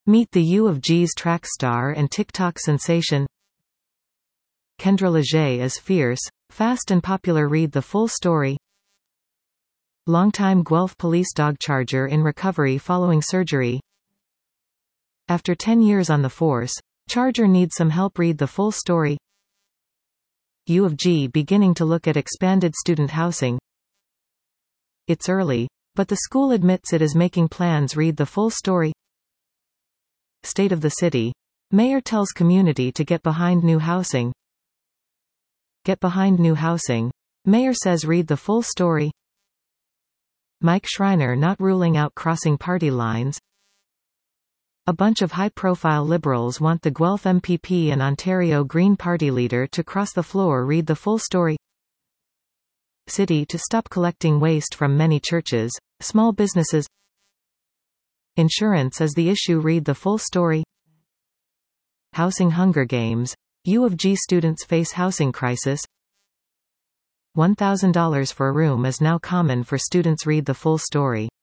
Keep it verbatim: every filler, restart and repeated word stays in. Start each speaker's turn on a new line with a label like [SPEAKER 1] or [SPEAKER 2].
[SPEAKER 1] Meet the U of G's track star and TikTok sensation. Kendra Leger is fierce, fast and popular. Read the full story. Longtime Guelph police dog charger in recovery following surgery. After ten years on the force, Charger needs some help. Read the full story. U of G beginning to look at expanded student housing. It's early, but the school admits it is making plans. Read the full story. State of the city. Mayor tells community to get behind new housing. Get behind new housing. Mayor says. Read the full story. Mike Schreiner not ruling out crossing party lines. A bunch of high-profile Liberals want the Guelph M P P and Ontario Green Party leader to cross the floor. Read the full story. City to stop collecting waste from many churches, small businesses. Insurance is the issue. Read the full story. Housing Hunger Games. U of G students face housing crisis. one thousand dollars for a room is now common for students. Read the full story.